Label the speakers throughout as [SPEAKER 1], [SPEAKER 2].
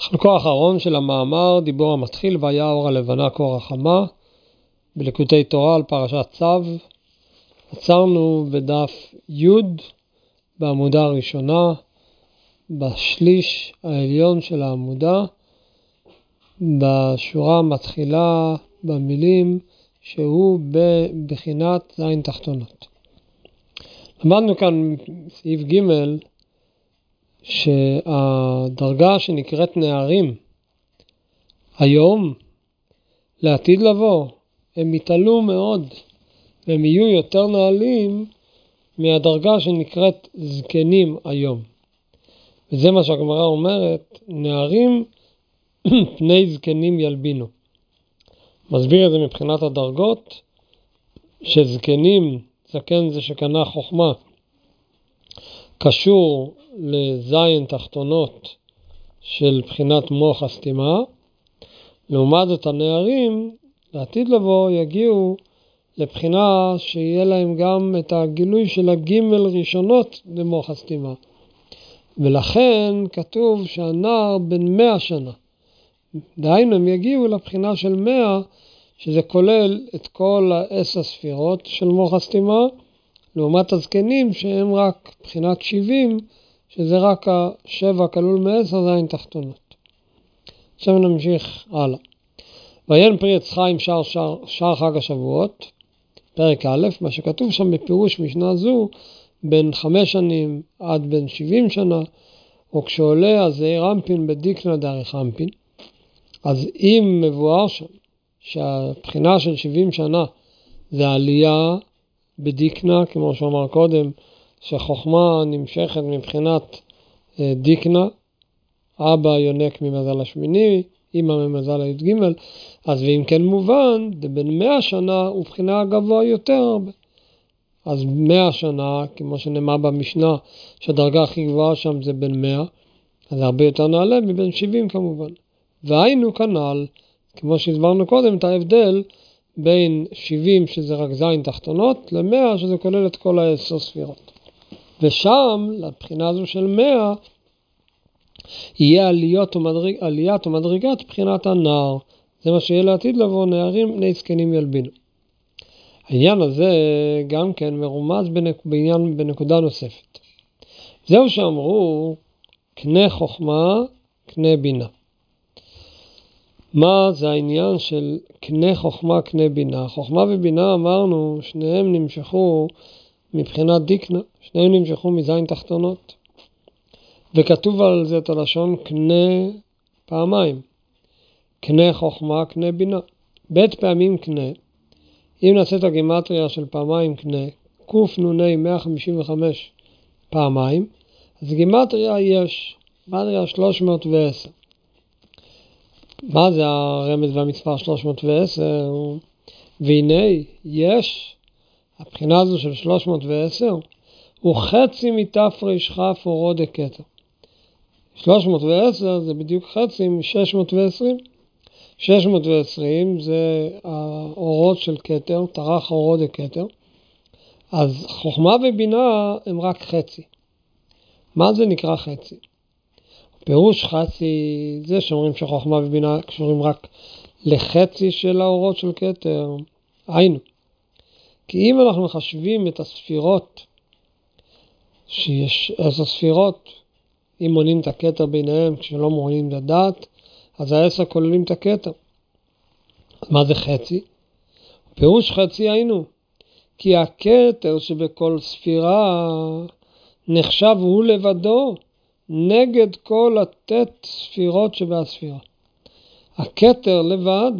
[SPEAKER 1] חלקו האחרון של המאמר, דיבור המתחיל, והיה אור הלבנה כאור החמה, בליקוטי תורה על פרשת צו. עצרנו בדף י' בעמודה הראשונה, בשליש העליון של העמודה, בשורה המתחילה במילים שהוא בבחינת זין תחתונות. למדנו כאן סעיף ג' שהדרגה שנקראת נערים היום לעתיד לבוא הם יתעלו מאוד והם יהיו יותר נעלים מהדרגה שנקראת זקנים היום. וזה מה שהגמרא אומרת, נערים פני זקנים ילבינו. מסביר את זה מבחינת הדרגות, שזקנים, זקן זה שקנה חוכמה, קשור לזין תחתונות של בחינת מוח הסתימה. לעומת זאת הנערים לעתיד לבוא יגיעו לבחינה שיהיה להם גם את הגילוי של הגימל ראשונות למוח הסתימה. ולכן כתוב שהנער בן 100 שנה. דהיינו הם יגיעו לבחינה של 100, שזה כולל את כל 10 ספירות של מוח הסתימה, לעומת הזקנים שהם רק בחינת 70, שזה רק 7 כלול מ10 זין תחתונות. עכשיו נמשיך הלאה. ויין פרי עץ חיים שער חג השבועות, פרק א', מה שכתוב שם בפירוש משנה זו, בין 5 שנים עד בין 70 שנה, או כשעולה הזעיר אנפין בדיקנא דאריך אנפין. אז אם מבואר שם שהבחינה של 70 שנה זה עלייה בדיקנא, כמו שאמר קודם, שחוכמה נמשכת מבחינת דיקנא, אבא יונק ממזל השמיני, אמא ממזל הי"ג, אז ואם כן מובן, בין 100 שנה הוא בחינה גבוה יותר הרבה. אז 100 שנה, כמו שנאמר במשנה, שהדרגה הכי גבוהה שם זה בין 100, אז זה הרבה יותר נעלה מבין 70 כמובן. והיינו כנ"ל, כמו שהסברנו קודם, את ההבדל בין 70 שזה רק זין תחתונות, ל100 שזה כולל את כל 10 ספירות. ושם, לבחינה הזו של 100, יהיה עליית ומדרגת בחינת הנער. זה מה שיהיה לעתיד לבוא, נערים בני זקנים ילבינו. העניין הזה גם כן מרומז בעניין בנקודה נוספת. זהו שאמרו, קנה חוכמה, קנה בינה. מה זה העניין של קנה חוכמה, קנה בינה? חוכמה ובינה אמרנו, שניהם נמשכו מבחינת דיקנא, שניהם נמשכו מזין תחתונות. וכתוב על זה את הלשון קנה פעמיים. קנה חוכמה, קנה בינה. בית פעמים קנה. אם נעשה את הגימטריה של פעמיים קנה, קנ"ה 155 פעמיים, אז גימטריה יש, גימטריה 310. מה זה הרמז והמצווה 310? והנה יש, הבחינה הזו של 310, הוא חצי מתפריש כף אורו דכתר. 310 זה בדיוק חצי מ-620. 620 זה האורות של כתר, טרח אורו דכתר. אז חוכמה ובינה הם רק חצי. מה זה נקרא חצי? פירוש חצי זה שאומרים שחוכמה ובינה קשורים רק לחצי של האורות של כתר. היינו. כי אם אנחנו מחשבים את הספירות, שיש 10 ספירות, אם מונים את הכתר ביניהם, כשלא מונים את הדעת, אז 10 כוללים את הכתר. מה זה חצי? פירוש חצי היינו. כי הכתר שבכל ספירה נחשב הוא לבדו, נגד כל התת ספירות שבהספירה. הכתר לבד,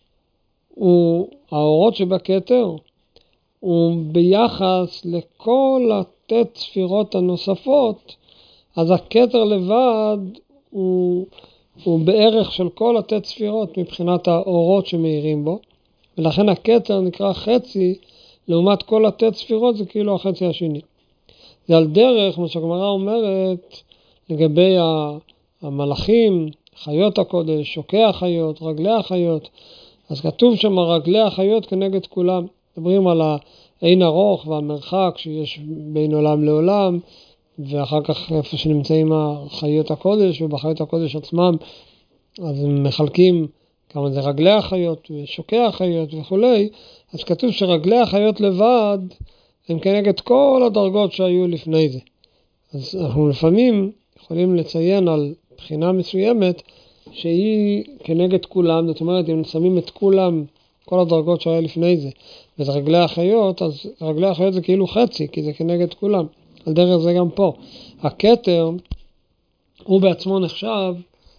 [SPEAKER 1] האורות שבכתר, הוא ביחס לכל התת ספירות הנוספות, אז הכתר לבד הוא בערך של כל התת ספירות מבחינת האורות שמאירים בו, ולכן הכתר נקרא חצי, לעומת כל התת ספירות זה כאילו החצי השני. זה על דרך, מה שהגמרא אומרת, לגבי המלאכים, חיות הקודש, שוקי החיות, רגלי החיות, אז כתוב שם רגלי החיות כנגד כולם. מדברים על העין ארוך והמרחק שיש בין עולם לעולם, ואחר כך איפה שנמצאים החיות הקודש, ובחיות הקודש עצמם אז הם מחלקים כמה זה רגלי החיות ושוקי החיות וכולי, אז כתוב שרגלי החיות לבד הם כנגד כל הדרגות שהיו לפני זה. אז אנחנו לפעמים יכולים לציין על בחינה מסוימת שהיא כנגד כולם, זאת אומרת אם שמים את כולם, כל הדרגות שהיו לפני זה, וזה רגלי החיות, אז רגלי החיות זה כאילו חצי, כי זה כנגד כולם. על דרך זה גם פה. הכתר הוא בעצמו נחשב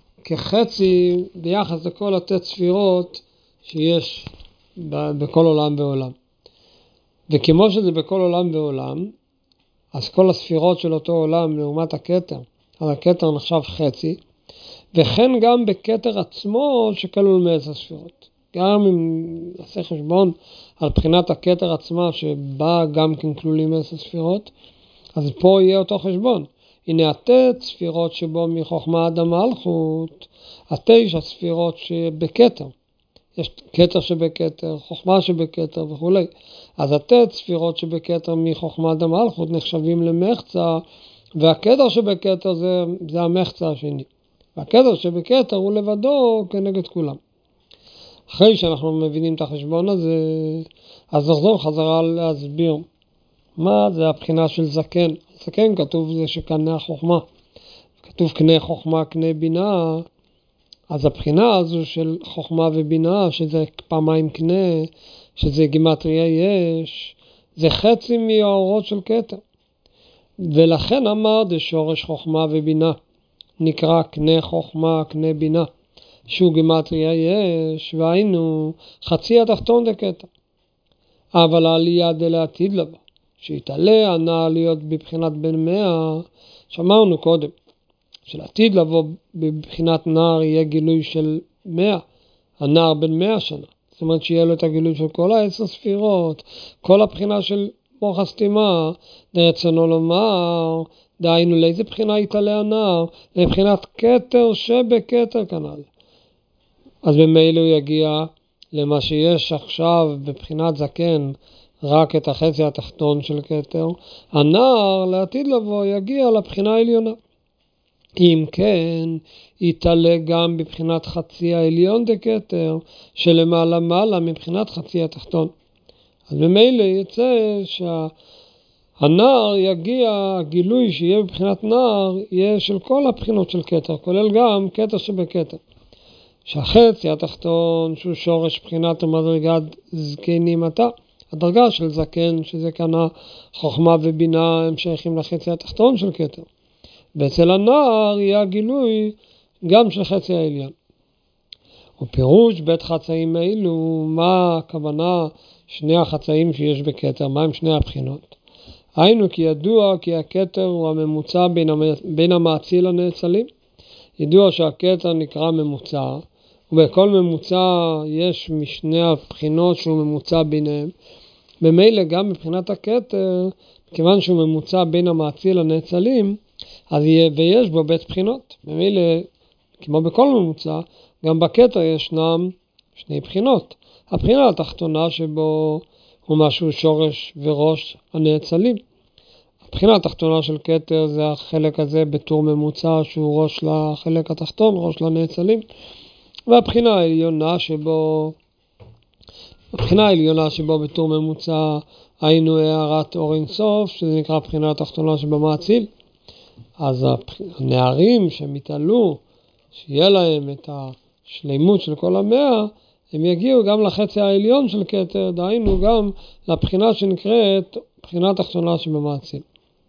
[SPEAKER 1] כחצי ביחס לכל התת ספירות שיש בכל עולם ועולם. וכמו שזה בכל עולם ועולם, אז כל הספירות של אותו עולם לעומת הכתר, אז הכתר נחשב חצי, וכן גם בכתר עצמו שכלול מ10 ספירות. גם אם נעשה חשבון על בחינת הכתר עצמה שבה גם כן כלולים 10 ספירות, אז פה יהיה אותו חשבון. הנה התת ספירות שבו מחוכמה עד המלכות, 9 ספירות שבכתר. יש כתר שבכתר, חוכמה שבכתר וכו'. אז התת ספירות שבכתר מחוכמה עד המלכות נחשבים למחצה, והכתר שבכתר זה המחצה השני. והכתר שבכתר הוא לבדו כנגד כולם. אחרי שאנחנו מבינים את החשבון הזה, אז נחזור חזרה להסביר מה זה הבחינה של זקן. זקן כתוב זה שקנה החוכמה. כתוב קנה חוכמה, קנה בינה. אז הבחינה הזו של חוכמה ובינה, שזה פעמיים קנה, שזה גימטריה יש, זה חצי מהאורות של כתר. ולכן אמר דשורש חוכמה ובינה, נקרא קנה חוכמה, קנה בינה, שהוא גימטריה יש, והיינו חצי התחתון דכתר. אבל העלייה דלעתיד לבוא, שיתעלה הנער להיות בבחינת בן 100, שאמרנו קודם, שלעתיד לבוא בבחינת נער יהיה גילוי של 100, הנער בן 100 שנה. זאת אומרת שיהיה לו את הגילוי של כל 10 ספירות, כל הבחינה של מוח הסתימה, דרצונו לומר, דהיינו לאיזה בחינה יתעלה הנער, לבחינת כתר שבכתר כנ"ל. אז במילא הוא יגיע למה שיש עכשיו בבחינת זקן, רק את החצי התחתון של כתר, הנער לעתיד לבוא יגיע לבחינה העליונה. אם כן, יתעלה גם בבחינת חצי העליון דכתר, שלמעלה מעלה מבחינת חצי התחתון. אז במילא יצא שהנער יגיע, הגילוי שיהיה בבחינת נער, יהיה של כל הבחינות של כתר, כולל גם כתר שבכתר. שהחצי התחתון שהוא שורש בחינת המדרגת זקנים עתה, הדרגה של זקן שזה קנה חוכמה ובינה הם שייכים לחצי התחתון של כתר. ואצל הנער יהיה הגילוי גם של חצי העליון. ופירוש בית חצאים האלו, מה הכוונה שני החצאים שיש בכתר, מה הם שני הבחינות? היינו כי ידוע כי הכתר הוא הממוצע בין המאציל לנאצלים. ידוע שהכתר נקרא ממוצע, ובכל ממוצע יש משני הבחינות שהוא ממוצע ביניהם. במילא גם מבחינת הכתר, כיוון שהוא ממוצע בין המאציל לנאצלים, אז ויש בו בית בחינות. במילא, כמו בכל ממוצע, גם בכתר ישנם שני בחינות. הבחינה התחתונה שבו הוא משהו שורש וראש הנאצלים. הבחינה התחתונה של כתר זה החלק הזה בתור ממוצע שהוא ראש לחלק התחתון, ראש לנאצלים. והבחינה העליונה שבו בתור ממוצע היינו הערת אור אינסוף, שזה נקרא הבחינה התחתונה שבמאציל. אז הנערים שמתעלו, שיהיה להם את השלימות של כל 100, הם יגיעו גם לחצי העליון של כתר, דהיינו גם לבחינה שנקראת בחינה תחתונה שבמאציל.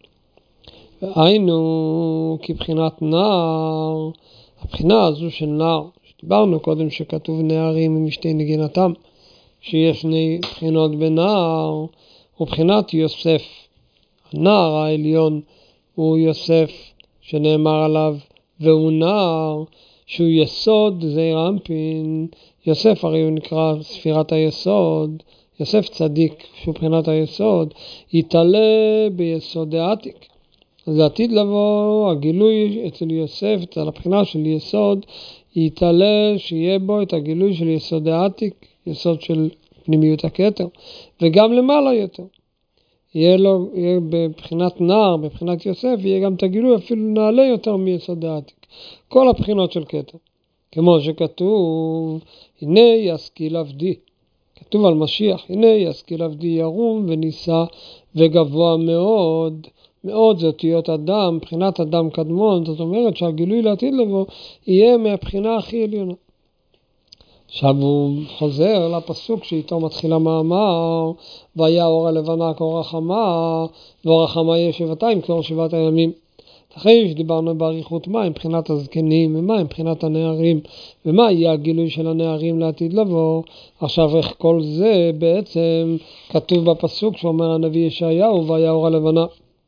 [SPEAKER 1] והיינו כבחינת נער, הבחינה הזו של נער, שדיברנו קודם שכתוב נערים עם משתי נגינתם, שיש שני בחינות בנער, ובחינת יוסף. הנער העליון הוא יוסף שנאמר עליו, והוא נער שהוא יסוד זעיר אנפין. יוסף הרי הוא נקרא ספירת היסוד, יוסף צדיק שהוא בחינת היסוד, יתעלה ביסוד העתיק. אז לעתיד לבוא הגילוי אצל יוסף, אצל הבחינה של יסוד, יתעלה שיהיה בו את הגילוי של יסוד העתיק, יסוד של פנימיות הכתר, וגם למעלה יותר. יהיה בבחינת נער, בבחינת יוסף, יהיה גם את הגילוי אפילו נעלה יותר מיסוד העתיק. כל הבחינות של כתר. כמו שכתוב, הנה ישכיל עבדי. כתוב על משיח, הנה ישכיל עבדי ירום ונישא וגבוה מאוד. מאוד זה אותיות אדם, מבחינת אדם קדמון, זאת אומרת שהגילוי לעתיד לבוא יהיה מהבחינה הכי עליונה. עכשיו הוא חוזר לפסוק שאיתו מתחיל המאמר, והיה אור הלבנה כאור החמה, ואור החמה יהיה שבעתיים כאור שבעת הימים. אחרי שדיברנו באריכות מה מבחינת הזקנים, ומה מבחינת הנערים, ומה יהיה הגילוי של הנערים לעתיד לבוא. עכשיו איך כל זה בעצם כתוב בפסוק שאומר הנביא ישעיהו, והיה אור הלבנה.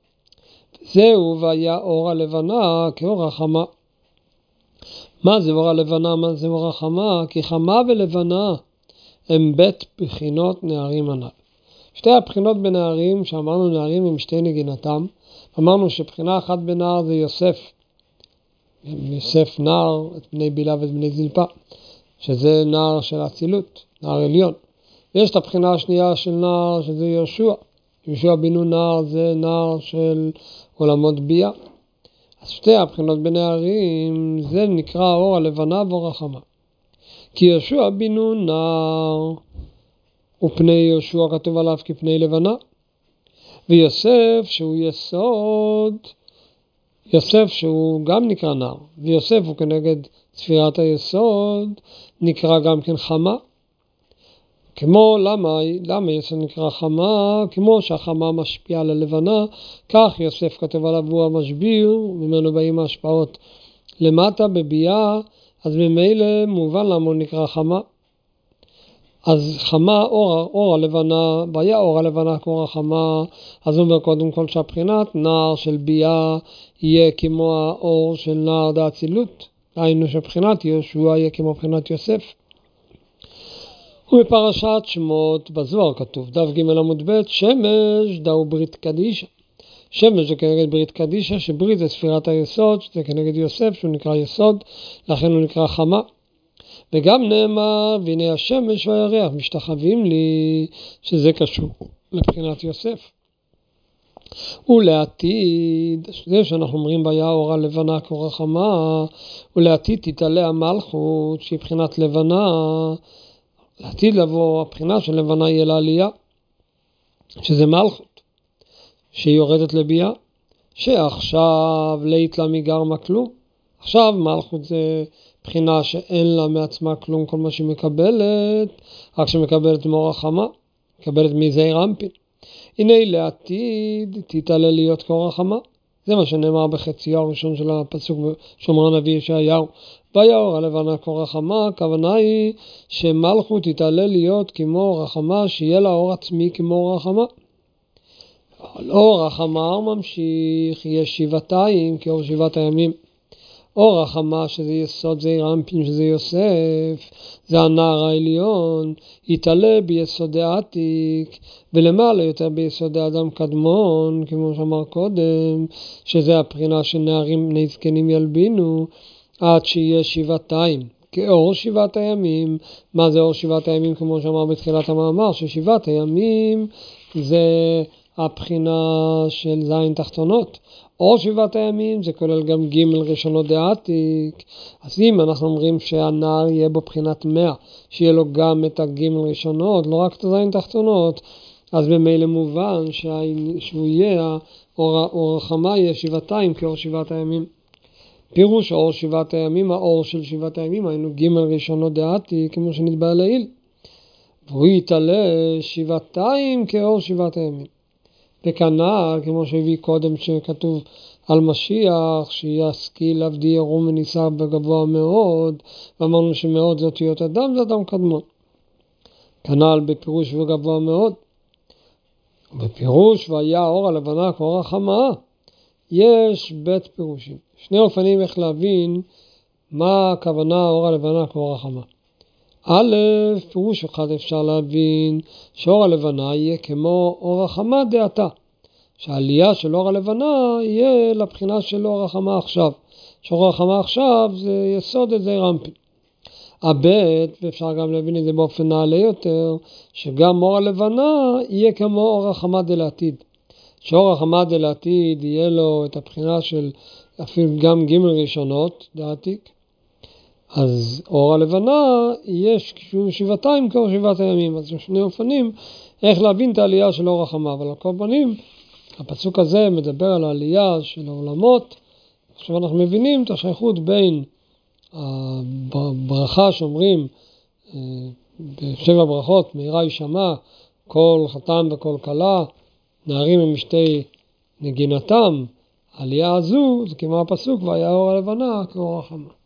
[SPEAKER 1] זהו והיה אור הלבנה כאור החמה. מה זה אור הלבנה? מה זה אור החמה? כי חמה ולבנה הם בית בחינות נערים הנ"ל. שתי הבחינות בנערים, שאמרנו נערים עם שתי נגינתם, אמרנו שבחינה אחת בנער זה יוסף. יוסף נער את בני בילה ואת בני זלפה, שזה נער של אצילות, נער עליון. ויש את הבחינה השנייה של נער שזה יהושע. יהושע בן נון נער זה נער של עולמות בייה. אז שתי הבחינות בנערים זה נקרא אור הלבנה ואור החמה. כי יהושע בן נון נער ופני יהושע כתוב עליו כפני לבנה. ויוסף שהוא יסוד, יוסף שהוא גם נקרא נער, ויוסף הוא כנגד ספירת היסוד, נקרא גם כן חמה. כמו, למה יסוד נקרא חמה? כמו שהחמה משפיעה על הלבנה, כך יוסף כתוב עליו הוא המשביר, ממנו באים ההשפעות למטה בבייה, אז ממילא מובן למה הוא נקרא חמה. אז חמה אור הלבנה, והיה אור הלבנה כאור החמה, אז הוא אומר קודם כל שהבחינת נער של בייה יהיה כמו האור של נער דאצילות, היינו שבחינת יהושע יהיה כמו בחינת יוסף. ובפרשת שמות בזוהר כתוב, דף ג' עמוד ב', שמש דאו ברית קדישה. שמש זה כנגד ברית קדישה, שברית זה ספירת היסוד, שזה כנגד יוסף שהוא נקרא יסוד, לכן הוא נקרא חמה. וגם נאמר, והנה השמש והירח משתחווים לי, שזה קשור לבחינת יוסף. ולעתיד, זה שאנחנו אומרים והיה אור הלבנה כאור החמה, ולעתיד תתעלה המלכות שהיא בחינת לבנה, לעתיד לבוא הבחינה של לבנה יהיה לעלייה, שזה מלכות, שהיא יורדת לבייה, שעכשיו לית לה מגרמה כלום. עכשיו מלכות זה בחינה שאין לה מעצמה כלום, כל מה שהיא מקבלת, רק שמקבלת מאור החמה, מקבלת מזעיר אנפין. הנה לעתיד תתעלה להיות כאור החמה. זה מה שנאמר בחציו הראשון של הפסוק שאומר הנביא ישעיהו. והיה אור הלבנה כאור החמה, הכוונה היא שמלכות תתעלה להיות כמו אור החמה, שיהיה לה אור עצמי כמו אור החמה. אור החמה ממשיך, יהיה שבעתיים כאור שבעת הימים. אור החמה שזה יסוד זעיר אנפין שזה יוסף, זה הנער העליון, יתעלה ביסודי עתיק, ולמעלה יותר ביסודי אדם קדמון, כמו שאמר קודם, שזה הבחינה של נערים בני זקנים ילבינו, עד שיהיה שבעתיים, כאור שבעת הימים. מה זה אור שבעת הימים? כמו שאמר בתחילת המאמר, ששבעת הימים זה הבחינה של זין תחתונות. אור שבעת הימים זה כולל גם ג' ראשונות דעתיק. אז אם אנחנו אומרים שהנער יהיה בו בחינת 100, שיהיה לו גם את הג' ראשונות, לא רק את הזין תחתונות, אז במילא מובן שהוא יהיה, אור החמה יהיה שבעתיים כאור שבעת הימים. פירוש אור שבעת הימים, האור של שבעת הימים, היינו ג' ראשונות דעתיק, כמו שנתבע לעיל. והוא יתעלה שבעתיים כאור שבעת הימים. וכנ"ל, כמו שהביא קודם שכתוב על משיח, שישכיל עבדי ירום ונישא בגבוה מאוד, ואמרנו שמאוד זה אותיות אדם, זה אדם קדמון. כנ"ל בפירוש וגבוה מאוד. בפירוש והיה אור הלבנה כאור החמה, יש בית פירושים. שני אופנים איך להבין מה הכוונה אור הלבנה כאור החמה. א', פירוש אחד אפשר להבין שאור הלבנה יהיה כמו אור החמה דעתה. שהעלייה של אור הלבנה יהיה לבחינה של אור החמה עכשיו. שאור החמה עכשיו זה יסוד את זעיר אנפין. הבית, ואפשר גם להבין את זה באופן נעלה יותר, שגם אור הלבנה יהיה כמו אור החמה דלעתיד. שאור החמה דלעתיד יהיה לו את הבחינה של אפילו גם ג' ראשונות דעתיק. אז אור הלבנה יש שבעתיים כאור 7 הימים, אז יש שני אופנים איך להבין את העלייה של אור החמה, אבל על כל פנים, הפסוק הזה מדבר על העלייה של העולמות. עכשיו אנחנו מבינים את השייכות בין הברכה שאומרים בשבע ברכות, מהרה יישמע כל חתן וכל כלה, נערים עם משתי נגינתם. העלייה הזו, זה כמו הפסוק, והיה אור הלבנה כאור החמה.